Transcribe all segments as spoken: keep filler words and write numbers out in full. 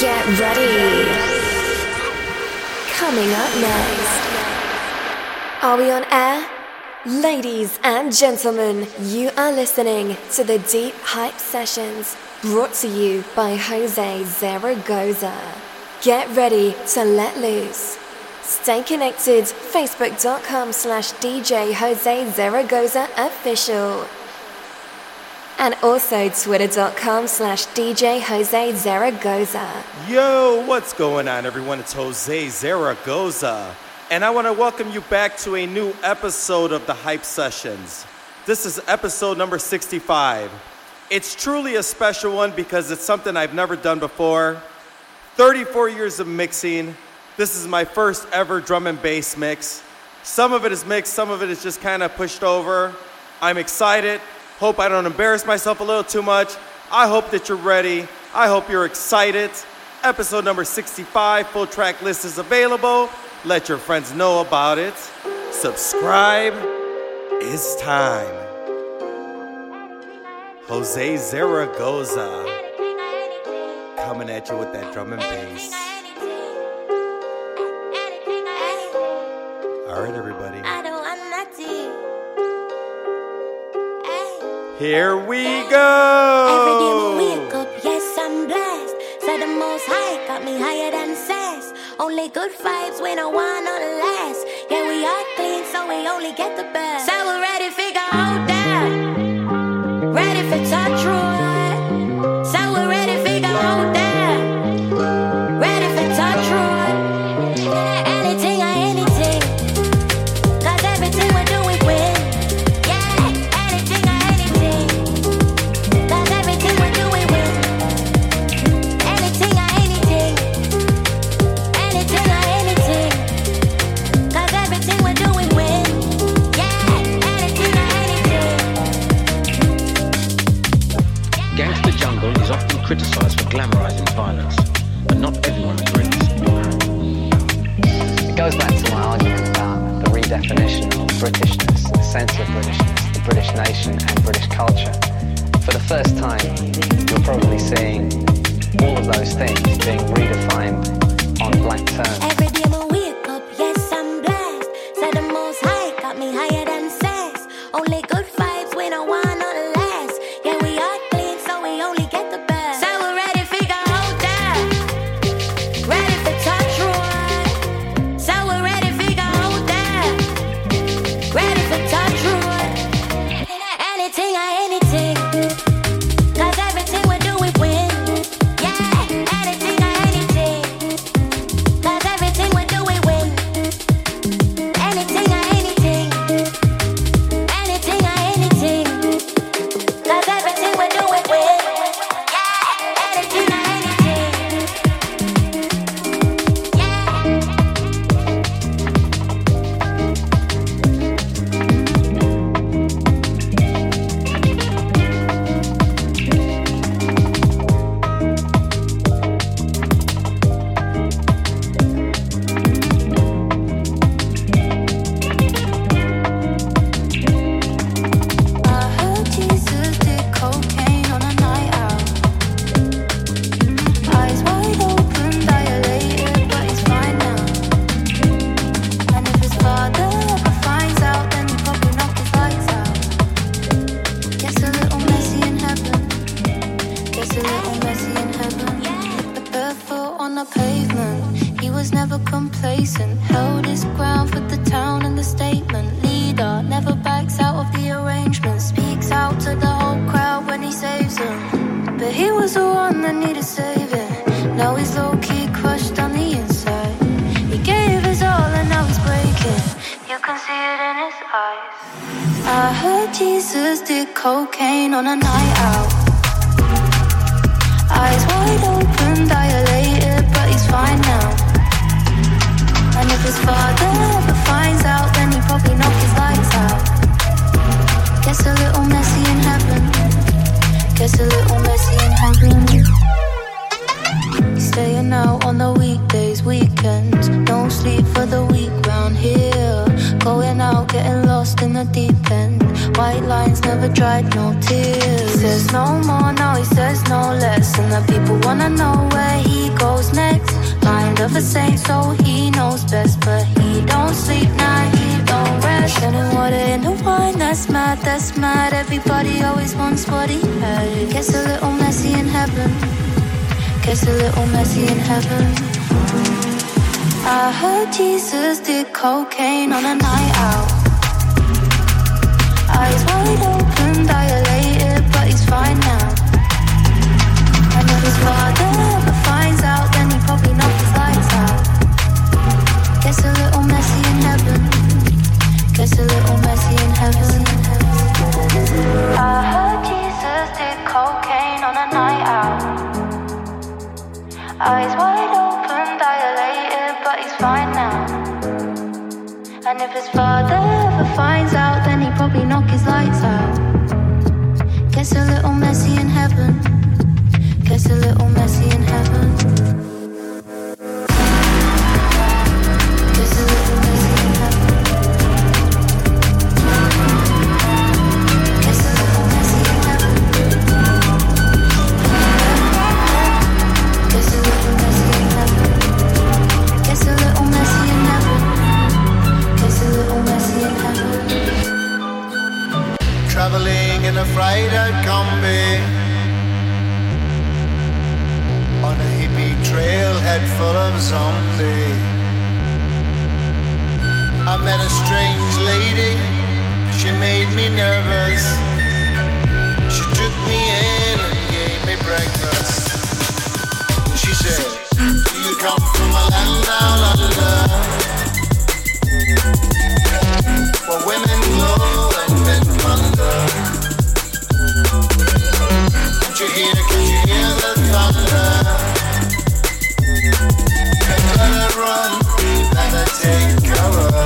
Get ready. Coming up next. Are we on air? Ladies and gentlemen, you are listening to the Deep Hype Sessions, brought to you by Jose Zaragoza. Get ready to let loose. Stay connected, facebook.com slash DJ Jose Zaragoza official. And also twitter.com slash DJ Jose Zaragoza. Yo, what's going on, everyone? It's Jose Zaragoza. And I want to welcome you back to a new episode of the Hype Sessions. This is episode number sixty-five. It's truly a special one because it's something I've never done before. thirty-four years of mixing. This is my first ever drum and bass mix. Some of it is mixed, some of it is just kind of pushed over. I'm excited. Hope I don't embarrass myself a little too much. I hope that you're ready. I hope you're excited. Episode number sixty-five, full track list is available. Let your friends know about it. Subscribe. It's time. Jose Zaragoza coming at you with that drum and bass. All right, everybody. Here we go. Every day I wake up, yes, I'm blessed. Said the Most High got me higher than cess. Only good vibes when I want no less. Yeah, we are clean, so we only get the best. So we're ready, figure out that. Ready for touch road. So we're ready, figure out that. Ready for touch road. Anything or anything. Cause everything we do, we win. Yeah, anything or anything. Cause everything we do, we win. Anything or anything. Anything or anything. Cause everything we do, we win. Yeah, anything or anything. Gangsta jungle is often criticized for glamorizing violence, but not everyone agrees. It goes back to my argument about the redefinition of Britishness, the sense of Britishness, the British nation and British culture. For the first time, you're probably seeing all of those things being redefined on black terms. Every day I wake up, yes, I'm blessed. Said the Most High got me higher than cess. Only good vibes when I want no less. Yeah, we are clean, so we only get the best. So we're ready, figure out that. Ready for touch road. So we're ready, figure out that. Ready for touch road. Anything or anything. Cause everything we do, we win. Yeah, anything or anything. Cause everything we do, we win. Anything or anything. Anything or anything. Cause everything we do, we win. Yeah, anything or anything. I heard Jesus did cocaine on a night out. Eyes wide open, dilated, but he's fine now. And if his father ever finds out, then he probably knock his lights out. Gets a little messy in heaven. Gets a little messy in heaven. The barefoot on the pavement. He was never complacent. Held his ground for the town and the statement. Leader never backs out of the arrangement. Speaks out to the whole crowd when he saves them. But he was the one that needed saving. Now he's low-key crushed on the inside. He gave his all and now he's breaking. You can see it in his eyes. I heard Jesus did cocaine on a night out. Eyes wide open, dilated, but he's fine now. And if his father ever finds out, then he probably knock his lights out. Gets a little messy in heaven. Gets a little messy in heaven. He's staying out on the weekdays, weekends. No sleep for the week round here. Going out, getting lost in the deep end. White lines never dried, no tears. He says no more, now he says no less. And the people wanna know where he goes saint, so he knows best. But he don't sleep now, he don't rest. Turning water into wine, that's mad, that's mad. Everybody always wants what he had. Gets a little messy in heaven. Gets a little messy in heaven. I heard Jesus did cocaine on a night out. Eyes wide open, dilated, but he's fine now. And if his father ever finds out, then he probably knocked his lights out. Gets a little messy in heaven. Gets a little messy in heaven. I heard Jesus did cocaine on a night out. Eyes wide open, dilated, but he's fine now. And if his father ever finds out, then he probably knock his lights out. Gets a little messy in heaven. Gets a little messy in heaven. Gets a little messy in heaven. Gets a little messy in heaven. Gets a little messy in heaven. Gets a little messy in heaven. Gets a little messy in heaven. Traveling in a fried-out combi on a hippie trailhead full of zombies. I met a strange lady, she made me nervous. She took me in and gave me breakfast. She said, do you come from a land down under, where women glow and men wonder? Can't you hear, can you hear the thunder? Better run, better take cover.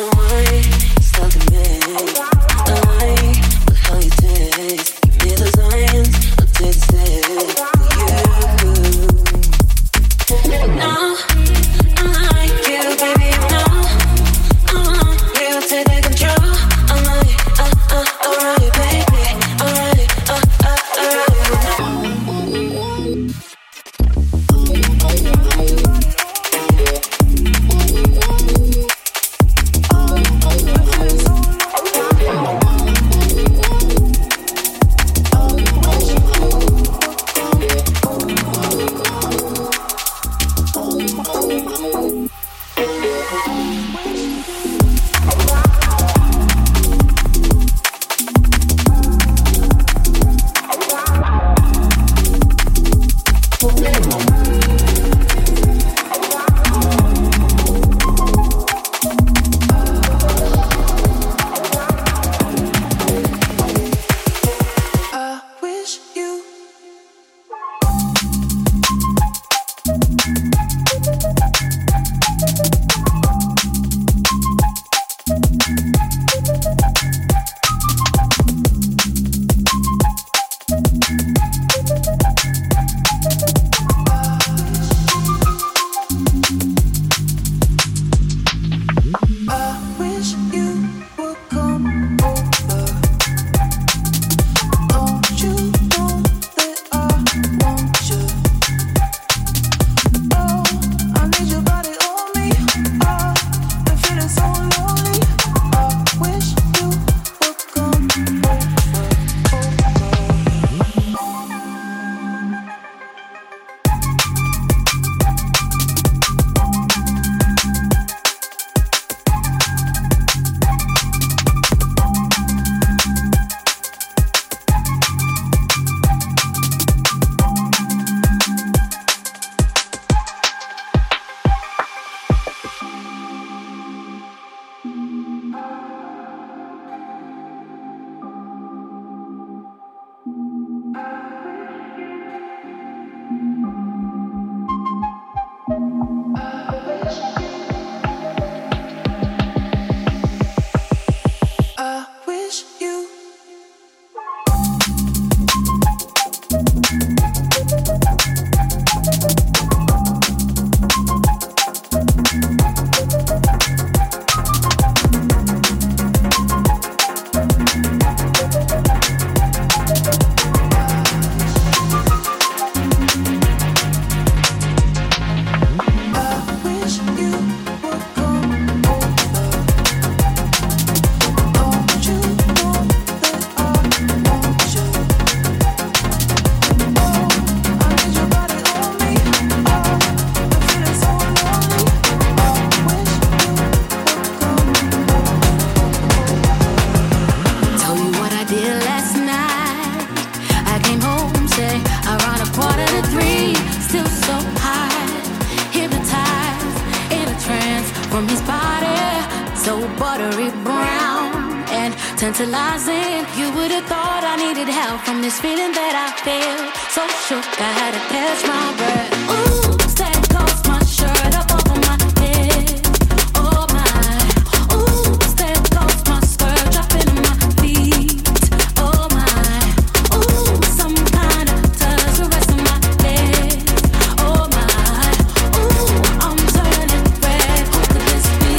buttery brown and tantalizing. You would have thought I needed help from this feeling that I feel. So shook, I had to catch my breath. Ooh, that cost my shirt up over my head. Oh my, ooh, that cost my skirt dropping on my feet. Oh my, ooh, some kind of touch caressing my legs. Oh my, ooh, I'm turning red. Who could this be?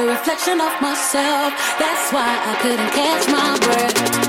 the reflection of myself. That's why I couldn't catch my breath.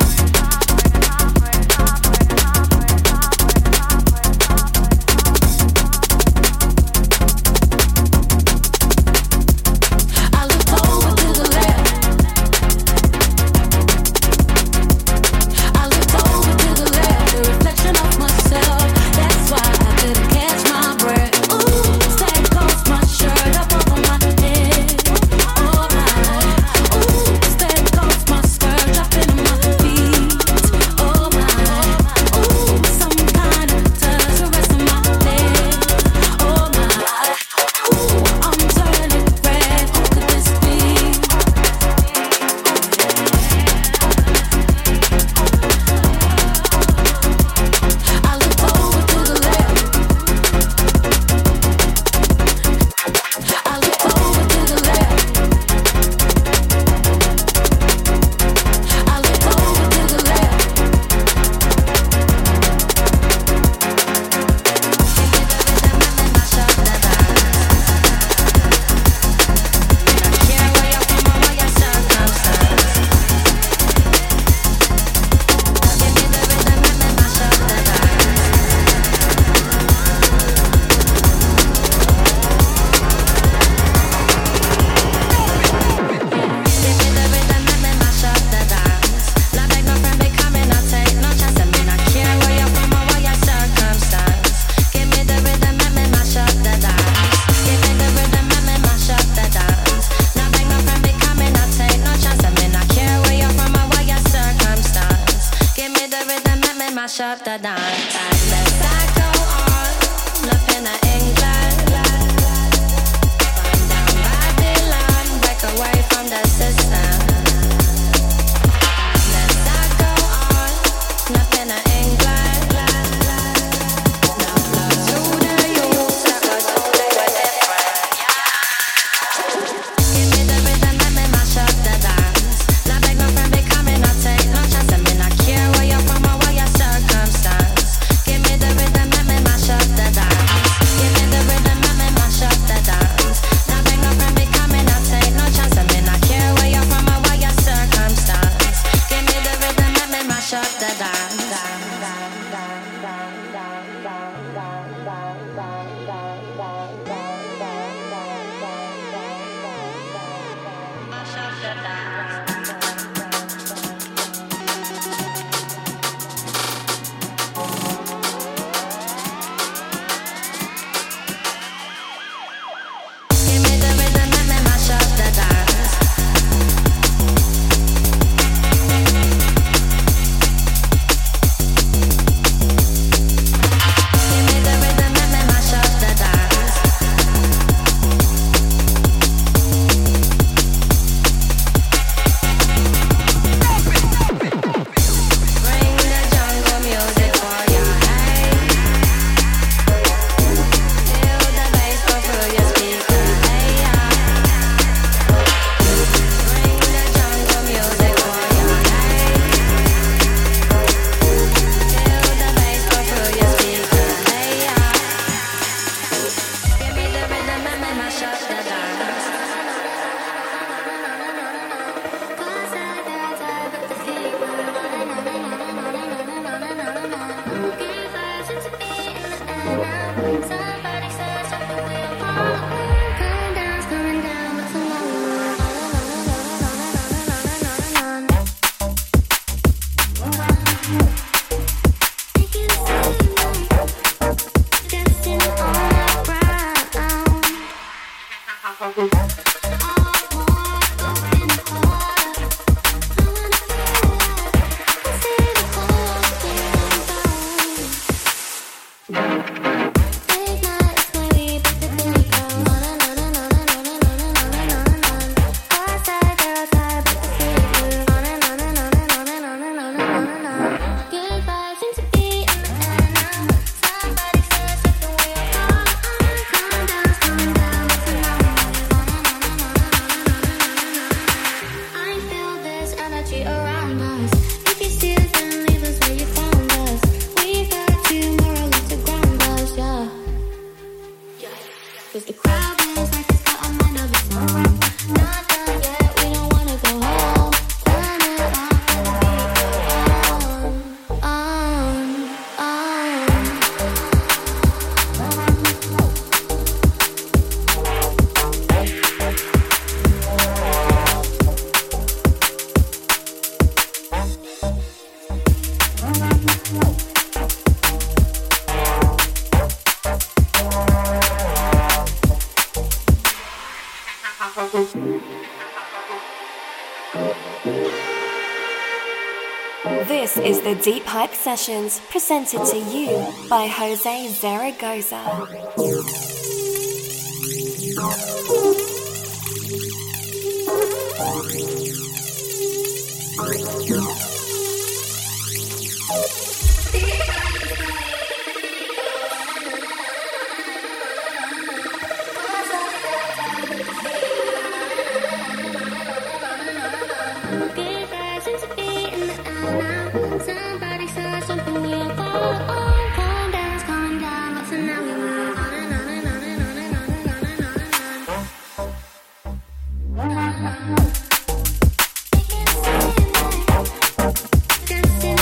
If you see us, then leave us where you found us. We've got tomorrow left to ground us. This is the Deep Hype Sessions, presented to you by Jose Zaragoza. Somebody said something we'll go on. Calm down, calm down, but tonight we move on and on and on and on and on and on and on and on. Dancing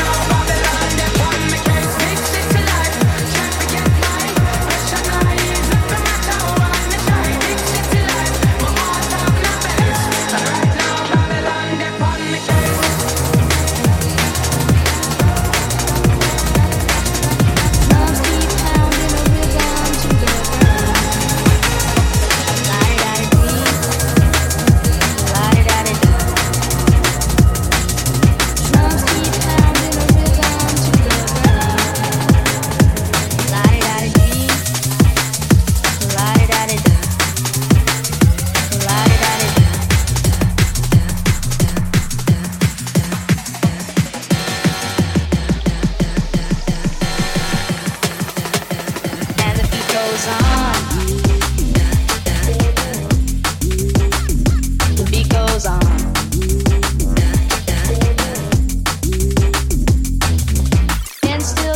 Babylon,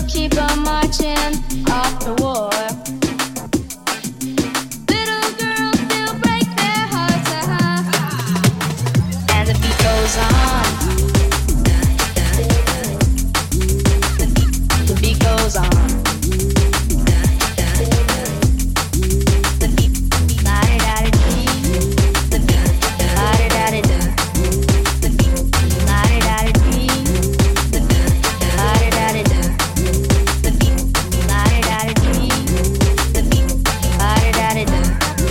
will keep on marching off the war. Little girls still break their hearts, uh-huh. And the beat goes on. The beat, the beat goes on. The beat, la-di-da-di-dee. The beat, la-di-da-di-da. The beat, la-di-da-di-dee. The beat, la-di-da-di-da. The beat, la-di-da-di-dee. The beat, la-di-da-di-da.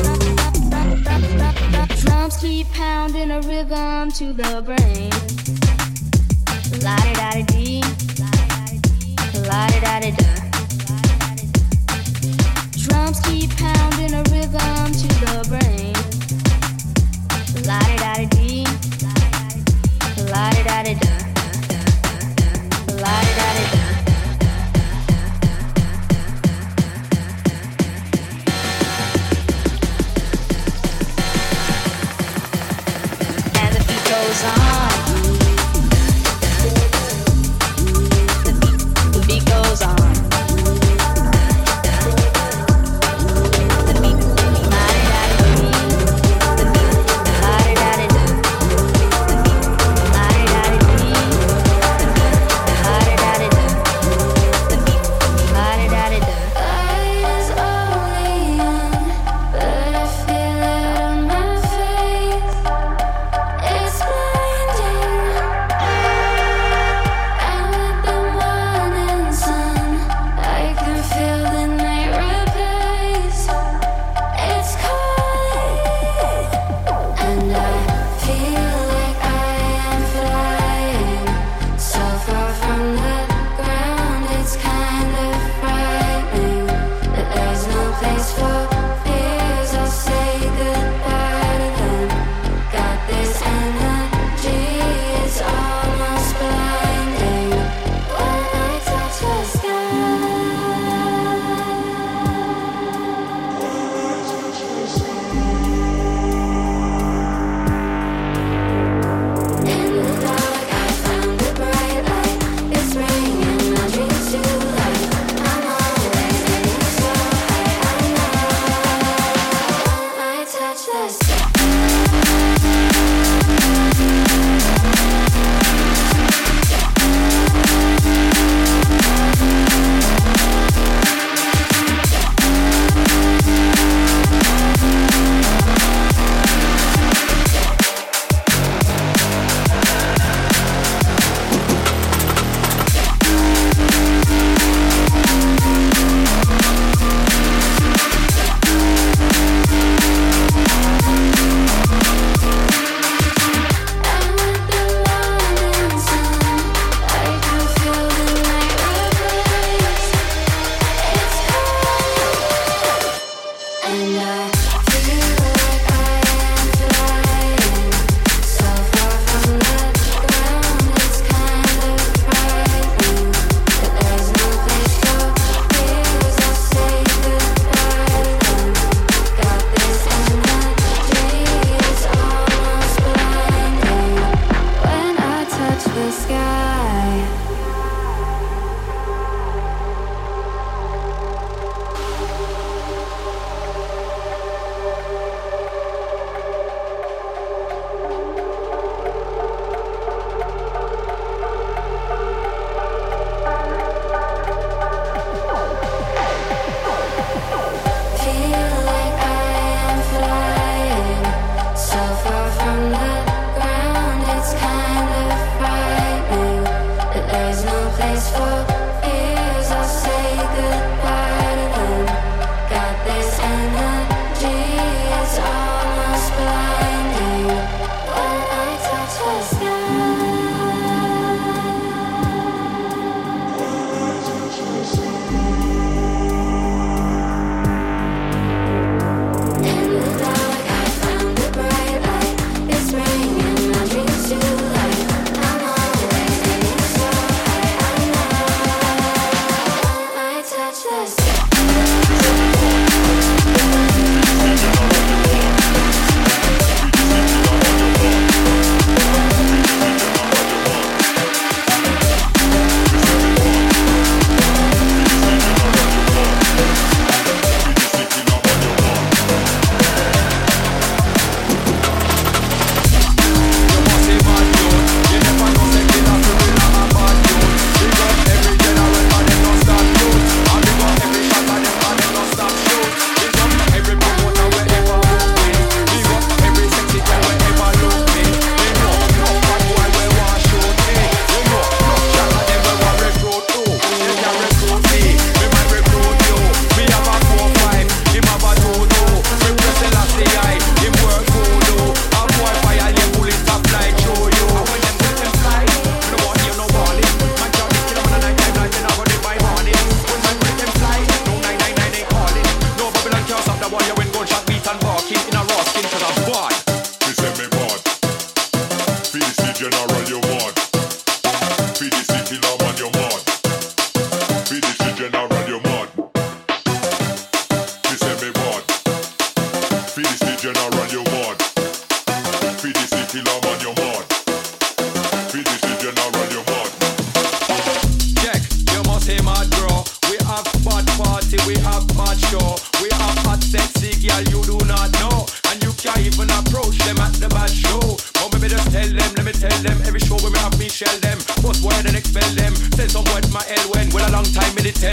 Drums keep pounding a rhythm to the brain. La-di-da-di-dee. La-di-da-di-da. Drums keep pounding a rhythm to the brain. La-di-da-di-dee. La-di-da-di-da. La-di-da-di-da. And the beat goes on.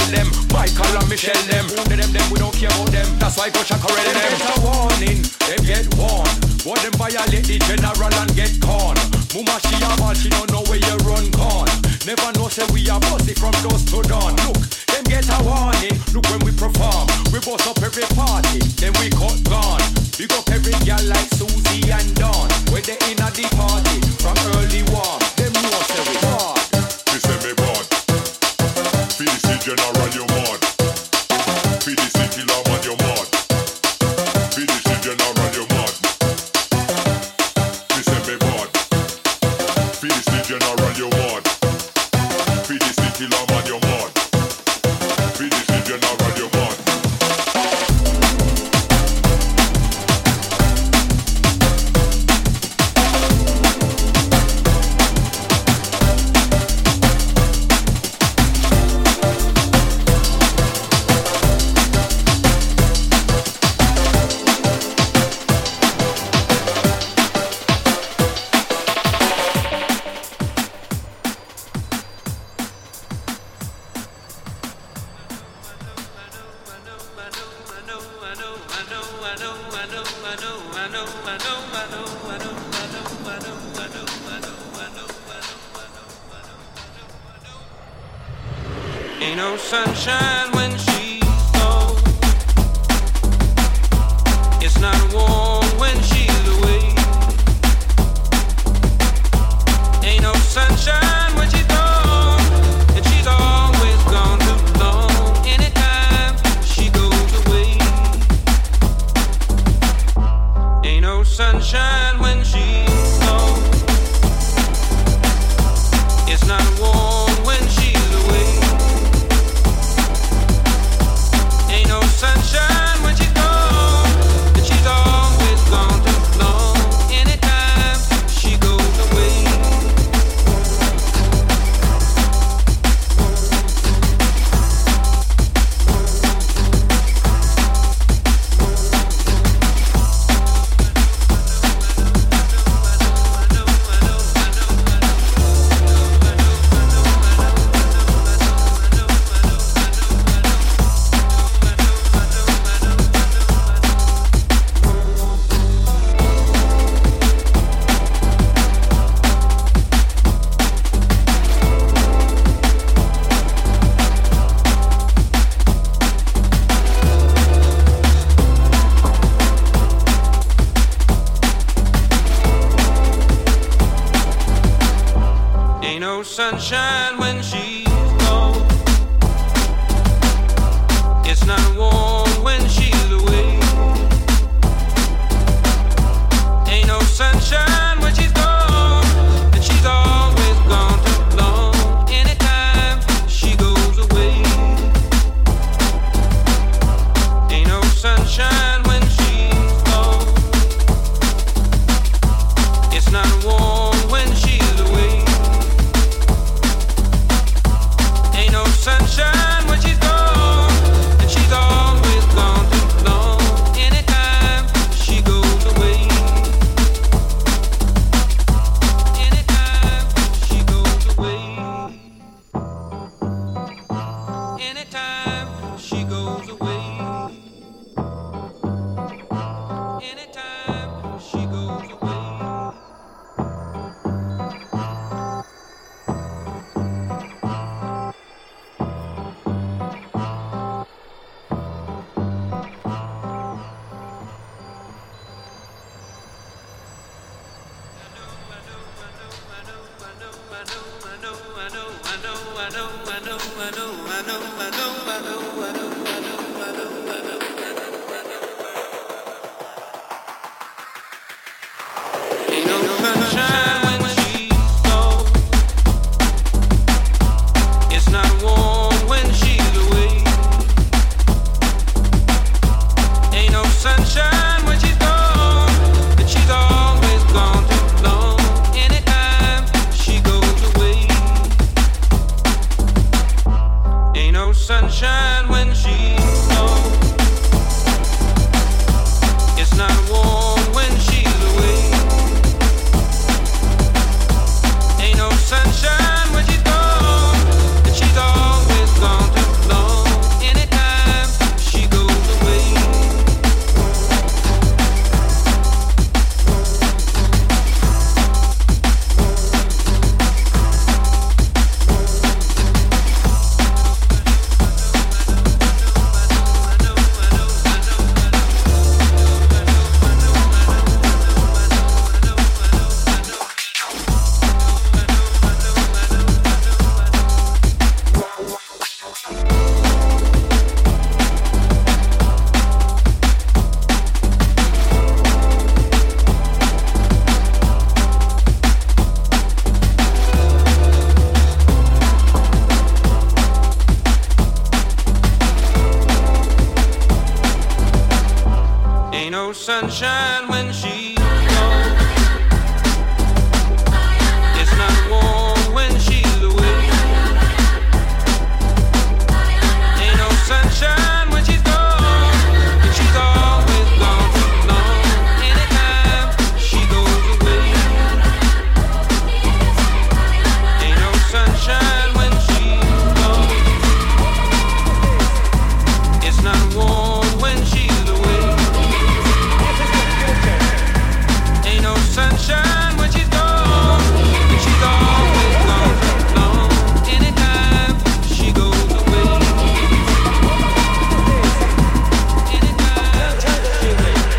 them. Michael and Michelle them. Who them them, we don't care about them. That's why go chakarel them. Them get a warning, them get warned. Boy them violate the general and get corn. Mama she a ball, she don't know where you run gone. Never know say we are bossy from dusk to dawn. Look, them get a warning. Look when we perform, we boss up every party, then we cut gone. Big up every girl like Susie and Dawn. When they in at the party, from early warm, them know say we hard. She say me bad. For the city general you mad. For the city lawman you mad. For the city general you mad. She say me bad. For the city general you mad. For the city lawman you mad. For the city general you mad. Ain't no sunshine when she's gone. It's not warm when she's away. Ain't no sunshine when she's gone, and she's always gone too long. Anytime she goes away. Ain't no sunshine when she's gone. It's not warm when she's away. Ain't no sunshine when she's gone, and she's always gone too long. Anytime she goes away. Ain't no sunshine when she's gone. It's not warm when she's away. Ain't no sunshine when she's gone, and she's always gone too long. Anytime she goes away. Ain't no sunshine when she's gone. It's not warm when she's away. Ain't no sunshine when she's gone, and she's always gone too long. Anytime she goes away. Anytime she goes away. Anytime she goes away. Anytime she goes away. Ain't no sunshine when she's gone. It's not warm when she's away. Ain't no sunshine when she's gone, and she's always gone too long. Anytime she goes away. Ain't no sunshine when she's gone. It's not warm when she's away. Ain't no sunshine when she's gone, and she's always gone too long. sunshine when she's gone. It's not warm when she's away. Ain't no sunshine when she's gone, and she's always gone too long. Anytime she goes away, ain't no sunshine when she's gone. It's not warm when she's away. Ain't no sunshine when she's gone, and she's always gone too long. Anytime she goes away, anytime she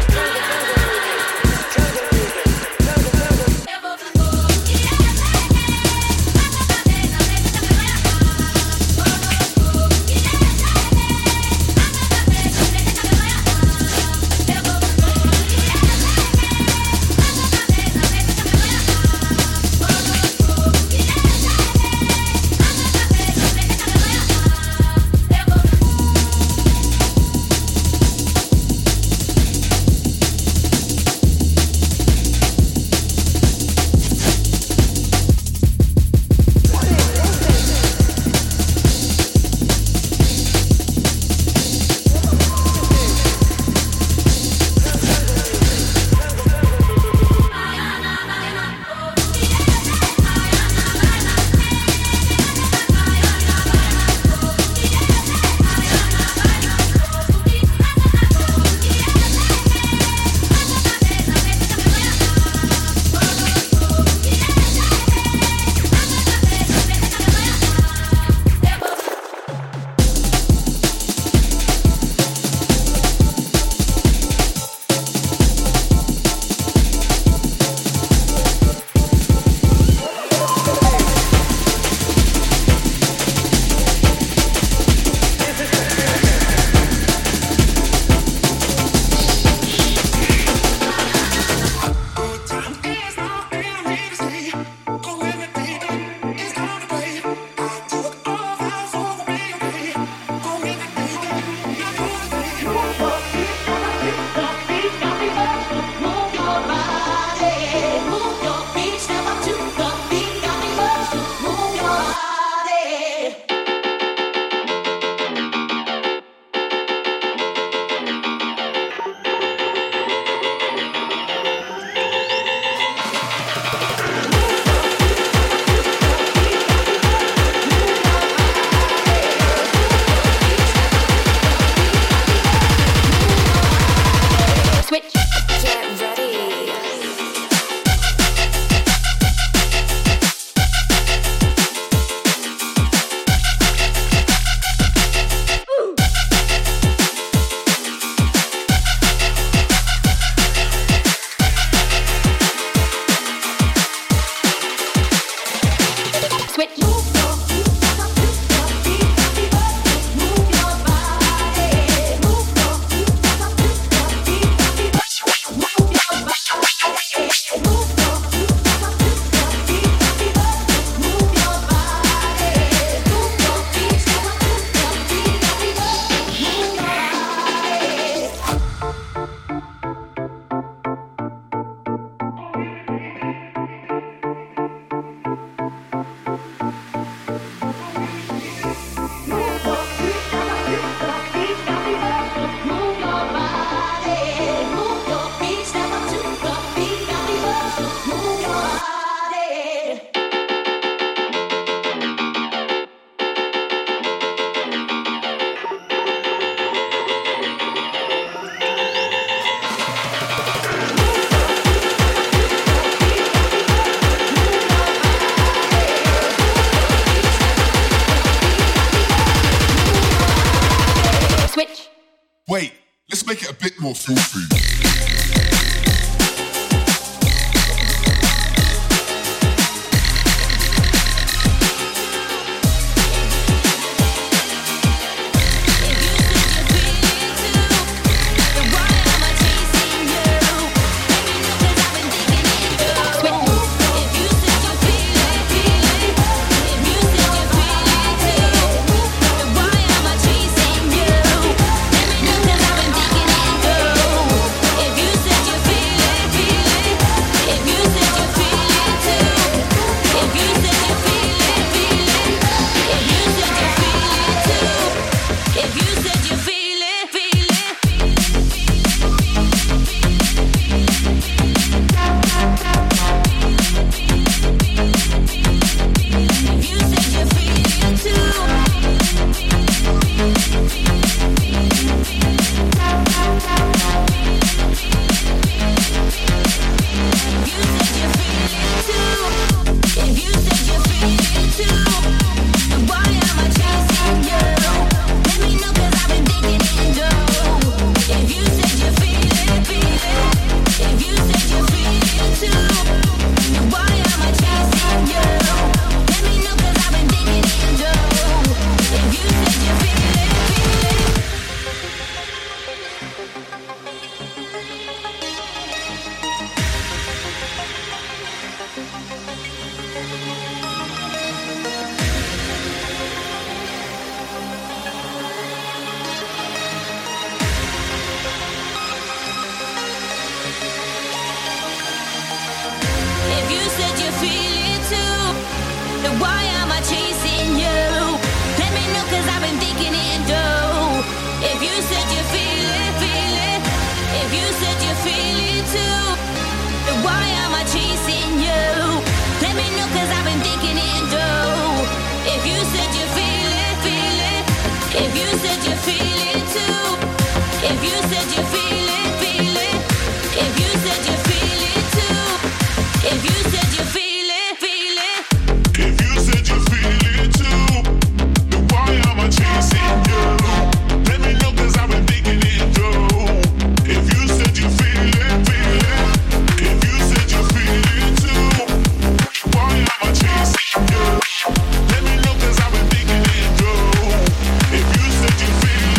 Wait, let's make it a bit more filthy. If you said you feel it too, if you said you feel it, feel it, if you said you feel it too, if you said you feel it, feel it, If you said you feel it too, then why am I chasing you? Let me know, cause I've been thinking it through. If you said you feel it, feel it. If you said you feel it too, why am I chasing you? Let me know, cause I've been thinking it through. If you said you feel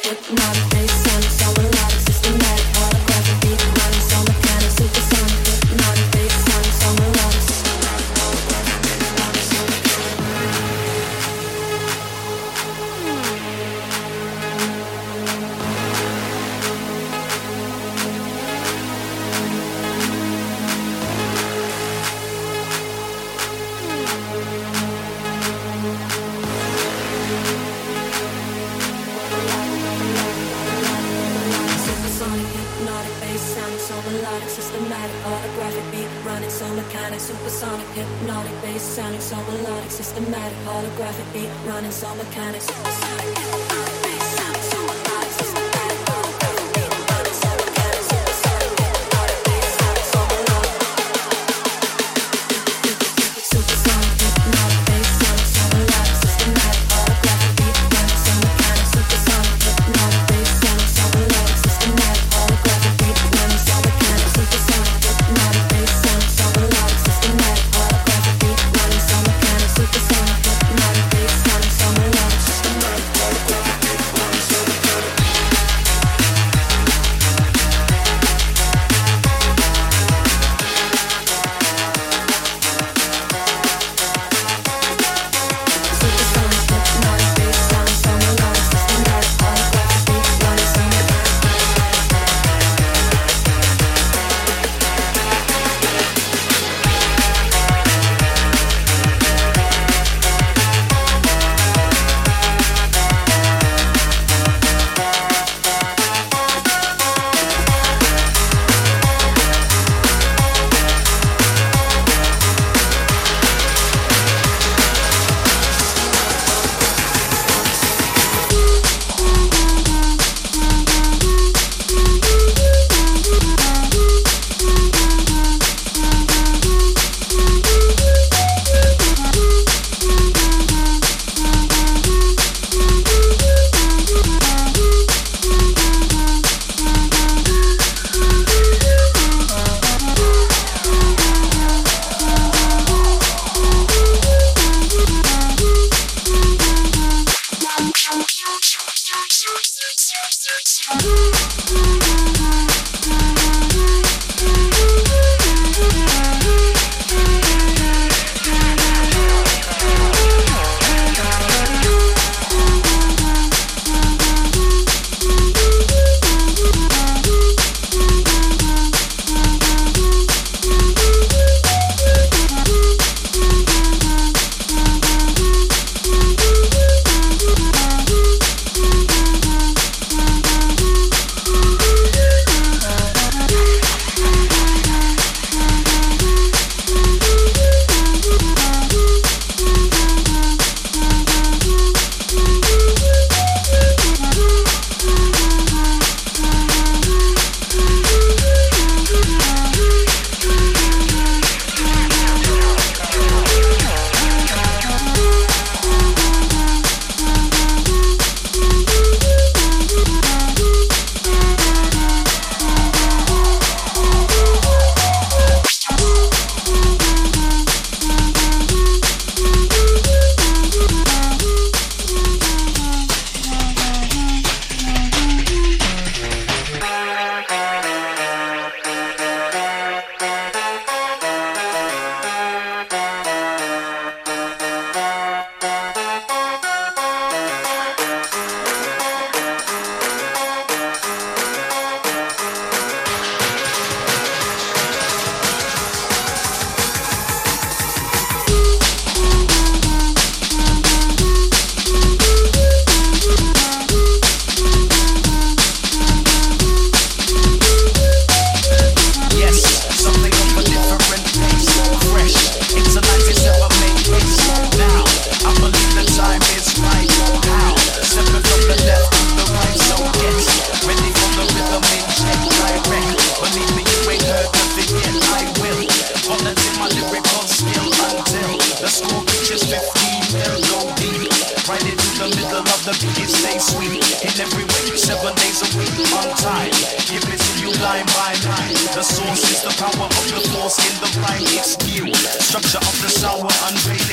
hypnotic, bass sound so melodic, systematic, holographic beat, running so mechanic, supersonic, hypnotic, bass sound so melodic, systematic, holographic beat, running so supersonic, hypnotic, bass sounding so melodic, systematic, holographic beat, running so mechanic, supersonic, hypnotic, bass sounding so melodic, systematic, holographic beat, running so mechanic, supersonic, hypnotic, bass sounding so melodic, supersonic, hypnotic, bass sounding so melodic, systematic, holographic beat, running so mechanic, supersonic, hypnotic, bass sounding so melodic, systematic, holographic beat, running so mechanic, supersonic, hypnotic, bass sounding so melodic, systematic, holographic beat, running so mechanic, supersonic, hypnotic, bass sounding so melodic, systematic, holographic beat, running so mechanic. Supersonic, hypnotic, bass sounding so melodic, systematic, holographic beat, running so mechanic.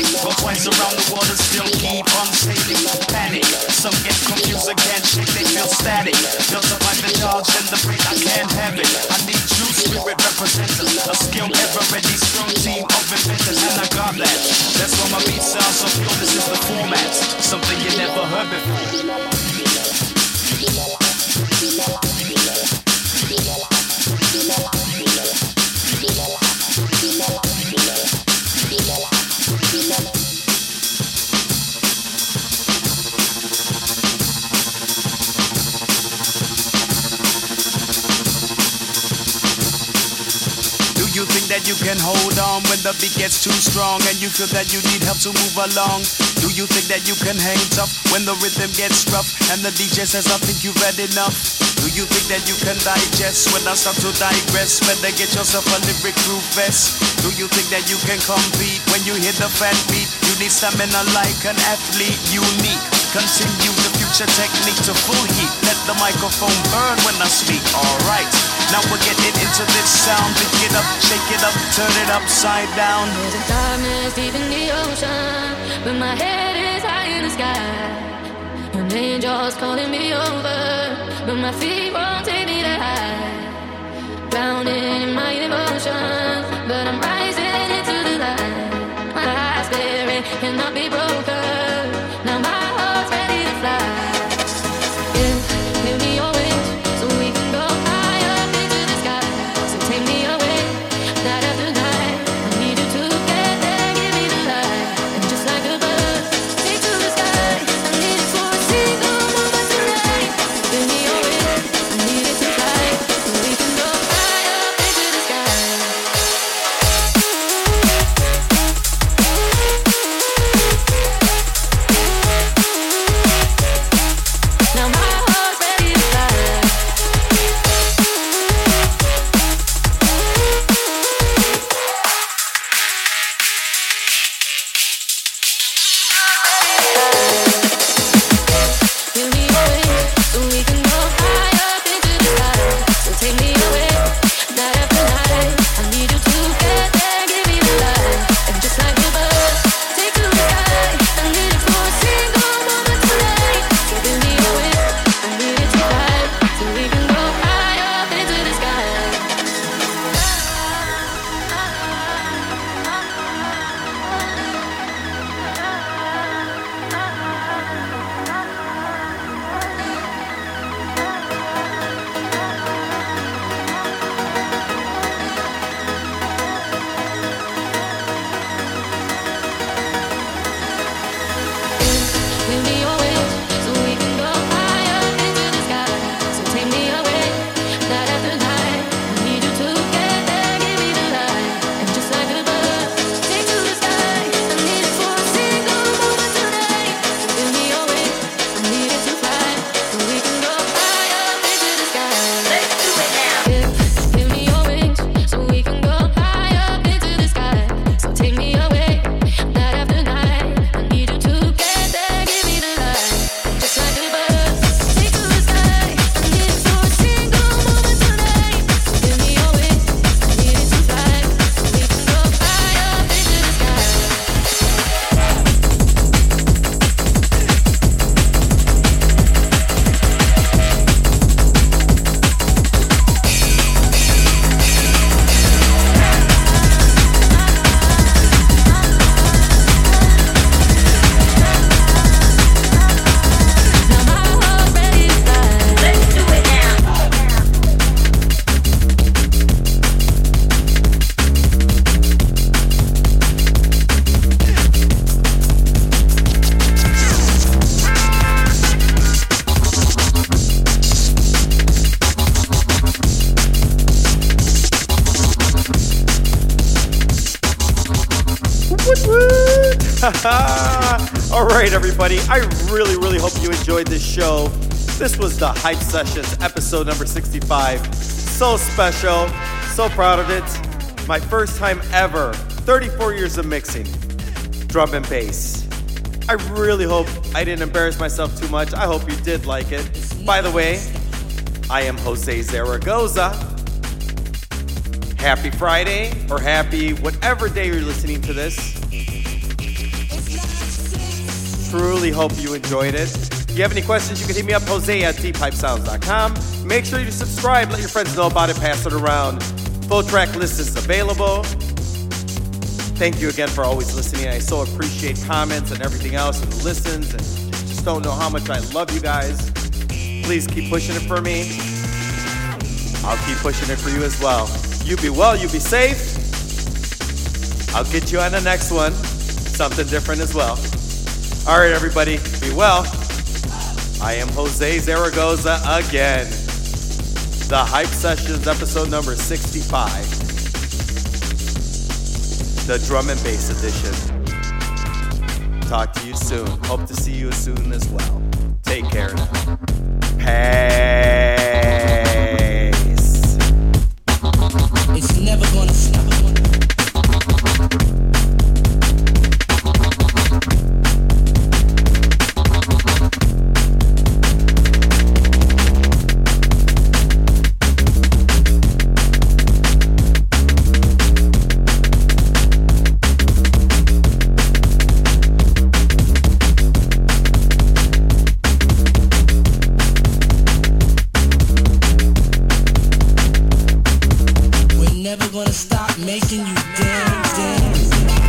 Some get confused again, shake, they feel static. Just like the dogs and the break, I can't have it. I need true spirit representatives, a skilled, ever-ready, strong team of inventors, and I got that. That's why my beat sounds so pure. This is the format, something you never heard before. You think that you can hold on when the beat gets too strong and you feel that you need help to move along? Do you think that you can hang tough when the rhythm gets rough and the D J says I think you've had enough? Do you think that you can digest when I start to digress? Better get yourself a lyric proof vest. Do you think that you can compete when you hit the fat beat? You need stamina like an athlete, unique. Continue the future technique to full heat. Let the microphone burn when I speak, alright. Now we're getting into this sound. Pick it up, shake it up, turn it upside down. There's a darkness deep in the ocean, but my head is high in the sky. An angel's calling me over, but my feet won't take me that high. Drowning in my emotions, but I'm rising into the light. My high spirit cannot be broken. Now my heart's ready to fly. Give, give me your wings so we can go high up into the sky. So take me away, night after night. I need you to get there, give me the light. And just like a bird, take to the sky. I need it for a single moment tonight. Give me your wings, I need it to fly. So we can go high up into the sky. Now my heart's ready to fly. Give me your wings so we can go high up into the sky. So take me away, night after night. I need you to get there, give me the light. And just like a bird, take to the sky. I need it for a single moment tonight. So give me your wings, I need it to fly. So we can go high up into the sky. Give me your wings so we can go high up into the sky. So take me away, night after night. I need you to get there, give me the light. And just like a bird, take to the sky. I need it for a single moment tonight. So give me your wings, I need it to fly. So we can go high up into the sky. Let's do it now. Give, give me your wings so we can go high up into the sky. So take me away, night after night. I need you to get there, give me the light. Just like a bird, take to the sky. I need it for a single moment tonight. So give me your wings, I need it to fly. So we can go high up into the sky. Now my heart's ready to fly. Let's do it now. All right, everybody. I really, really hope you enjoyed this show. This was the Hype Sessions, episode number sixty-five. So special. So proud of it. My first time ever. thirty-four years of mixing. Drum and bass. I really hope I didn't embarrass myself too much. I hope you did like it. By the way, I am Jose Zaragoza. Happy Friday, or happy whatever day you're listening to this. Truly hope you enjoyed it. If you have any questions, you can hit me up, Jose at deep hype sounds dot com. Make sure you subscribe, let your friends know about it, pass it around. Full track list is available. Thank you again for always listening. I so appreciate comments and everything else and listens, and just don't know how much I love you guys. Please keep pushing it for me. I'll keep pushing it for you as well. You be well, you be safe. I'll get you on the next one. Something different as well. All right, everybody, be well. I am Jose Zaragoza again. The Hype Sessions, episode number sixty-five. The drum and bass edition. Talk to you soon. Hope to see you soon as well. Take care now. Peace. It's never gonna stop. Never gonna stop making you dance, dance.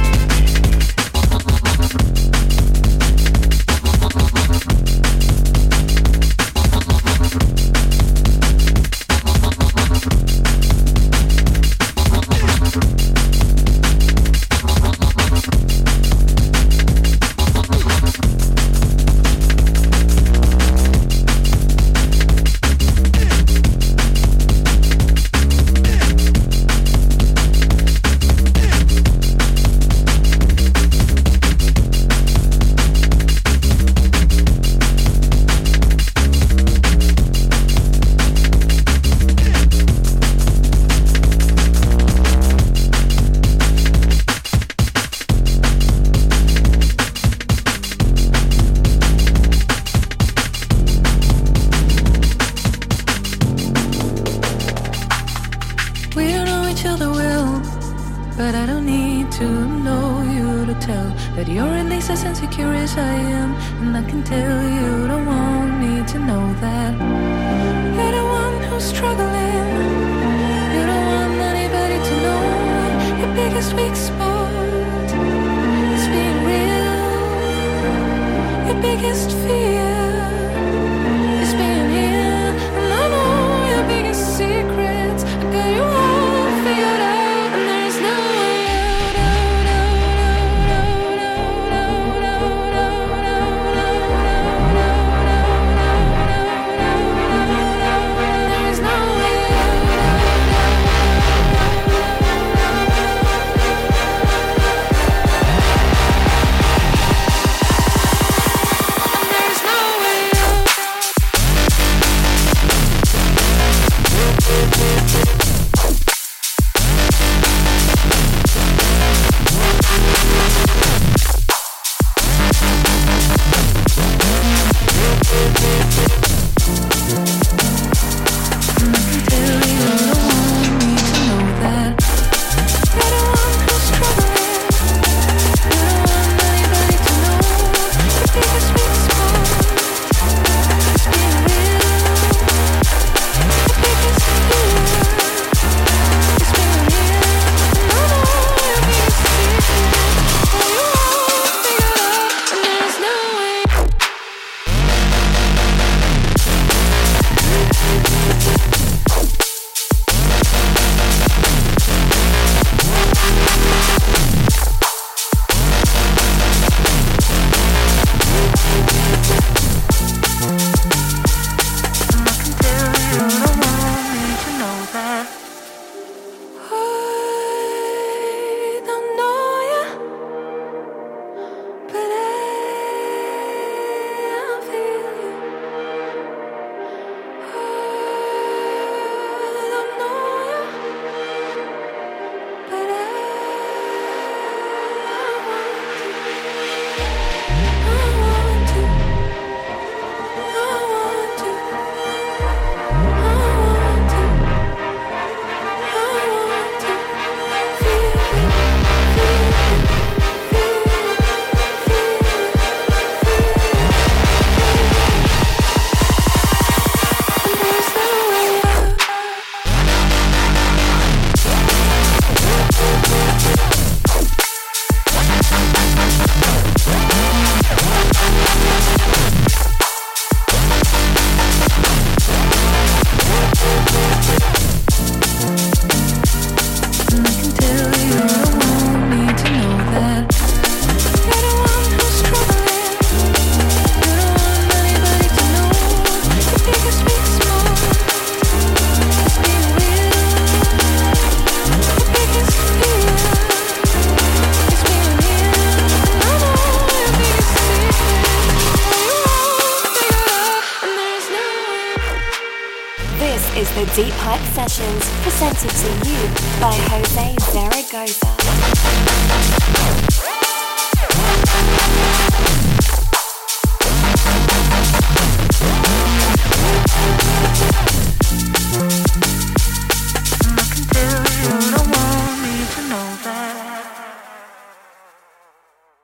But I don't need to know you to tell that you're at least as insecure as I am. And I can tell you don't want me to know that you're the one who's struggling. You don't want anybody to know your biggest weak spot is being real. Your biggest fear is being here. And I know your biggest secrets. I got you all figured out. Your biggest fear the Deep Hype Sessions, presented to you by Jose Zaragoza.